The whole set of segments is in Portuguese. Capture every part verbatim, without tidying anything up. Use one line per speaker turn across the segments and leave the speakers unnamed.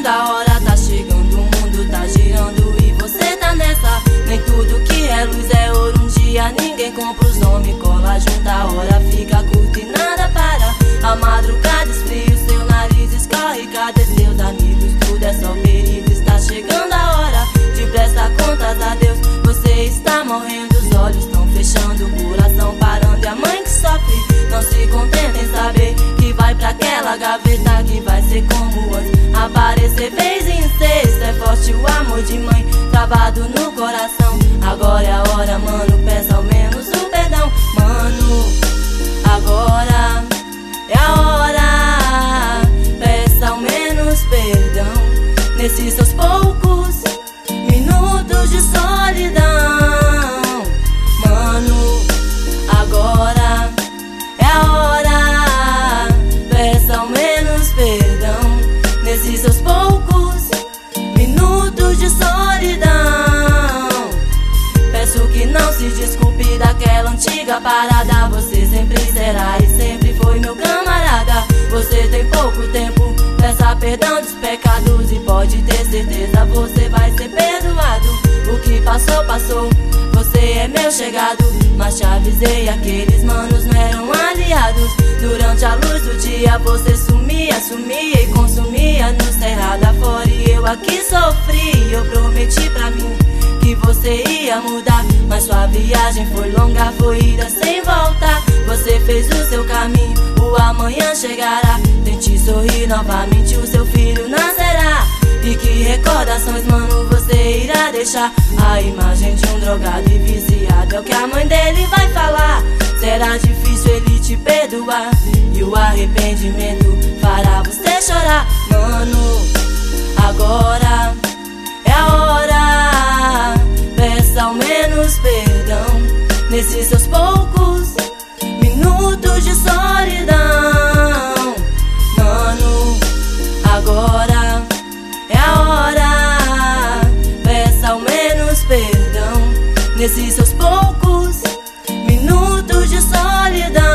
fim da hora tá chegando, o mundo tá girando e você tá nessa. Nem tudo que é luz é ouro, um dia ninguém compra os homens, cola junto, a hora fica curta e nada para. A madrugada esfria, o seu nariz escorre, cadê seus amigos? Tudo é só perigo, está chegando a hora de prestar contas a Deus. Você está morrendo, os olhos estão fechando, o coração parando e a mãe que sofre não se contenta em saber que vai pra aquela gaveta que vai ser como antes. Aparecer vez em sexta, é forte o amor de mãe travado no coração. Agora é a hora, mano, peça ao menos o perdão. Mano, agora é a hora, peça ao menos perdão. Nesses seus poucos minutos de solidão. Mano, agora é a hora, peça ao menos perdão. Nesses seus poucos minutos de solidão. Peço que não se desculpe daquela antiga parada. Você sempre será e sempre foi meu camarada. Você tem pouco tempo, peça perdão dos pecados e pode ter certeza você vai ser perdoado. O que passou, passou, você é meu chegado, mas te avisei, aqueles manos não eram aliados. Durante a luz do dia você sumia, sumia e consumia no cerrado afora. E eu aqui sofri, eu prometi pra mim que você ia mudar, mas sua viagem foi longa, foi ida sem volta. Você fez o seu caminho, o amanhã chegará. Tente sorrir novamente, o seu filho nascerá. E que recordações, mano, você irá deixar? A imagem de um drogado e viciado é o que a mãe dele vai falar. Será difícil ele te perdoar, e o arrependimento fará você chorar. Mano, agora é a hora, peça ao menos perdão. Nesses seus poucos minutos de solidão. Mano, agora é a hora, peça ao menos perdão. Nesses seus poucos minutos de solidão.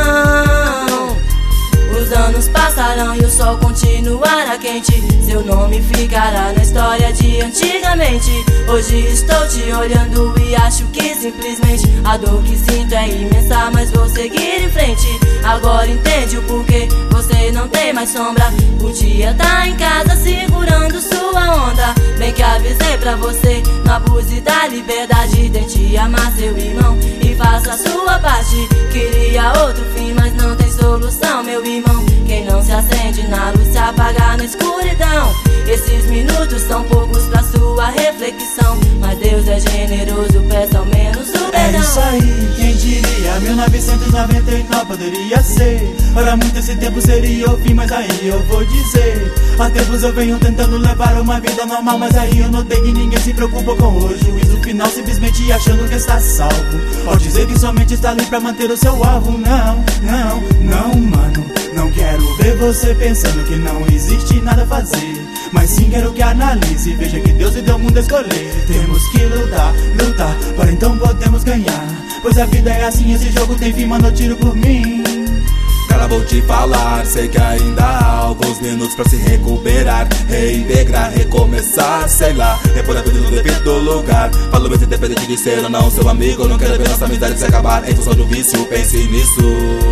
Os anos passarão e o sol continuará quente. Seu nome ficará na história de antigamente. Hoje estou te olhando e acho que simplesmente a dor que sinto é imensa, mas vou seguir em frente. Agora entende o porquê você não tem mais sombra. Podia tá em casa segurando sua onda. Bem que avisei pra você, não abuse da liberdade. Tente amar seu irmão e faça a sua parte. Queria outro fim, mas não tem solução, meu irmão. Quem não se acende na luz se apaga na escuridão. Esses minutos são poucos pra sua reflexão, mas Deus é generoso, peça ao menos o perdão.
É isso aí, quem diria, mil novecentos e noventa e nove poderia ser. Ora, muito esse tempo seria o fim, mas aí eu vou dizer. Há tempos eu venho tentando levar uma vida normal, mas aí eu notei que ninguém se preocupa com o juízo final, simplesmente achando que está salvo, ao dizer que somente está ali pra manter o seu alvo. Não, não, não, mano, não quero ver você pensando que não existe nada a fazer, mas sim quero que analise e veja que Deus lhe deu o mundo a escolher. Temos que lutar, lutar, para então podemos ganhar, pois a vida é assim, esse jogo tem fim, mano, eu tiro por mim.
Cara, vou te falar, sei que ainda há alguns minutos pra se recuperar, reintegrar, recomeçar, sei lá, repor a vida no devido lugar. Falo mesmo independente de ser ou não seu amigo, não quero ver nossa amizade se acabar em função do vício, pense nisso.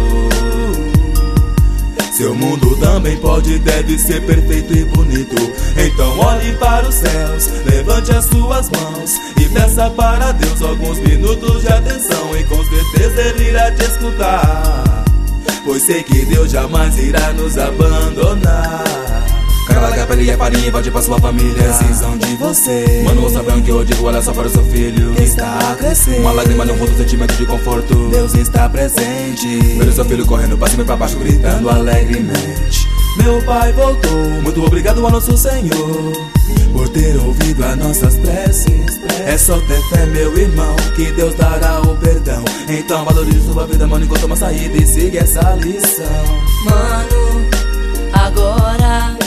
Seu mundo também pode e deve ser perfeito e bonito, então olhe para os céus, levante as suas mãos e peça para Deus alguns minutos de atenção, e com certeza Ele irá te escutar, pois sei que Deus jamais irá nos abandonar. Cara, larga a pele e a farinha e volte pra sua família. Precisam de você, mano, ouça bem o que eu digo, olha só para o seu filho que está a crescer. Uma lágrima no rosto, sentimento de conforto, Deus está presente. Vendo seu filho correndo pra cima e pra baixo, gritando alegremente: meu pai voltou, muito obrigado ao nosso Senhor por ter ouvido as nossas preces. É só ter fé, meu irmão, que Deus dará o perdão. Então valorize sua vida, mano, encontre uma saída e siga essa lição.
Mano, agora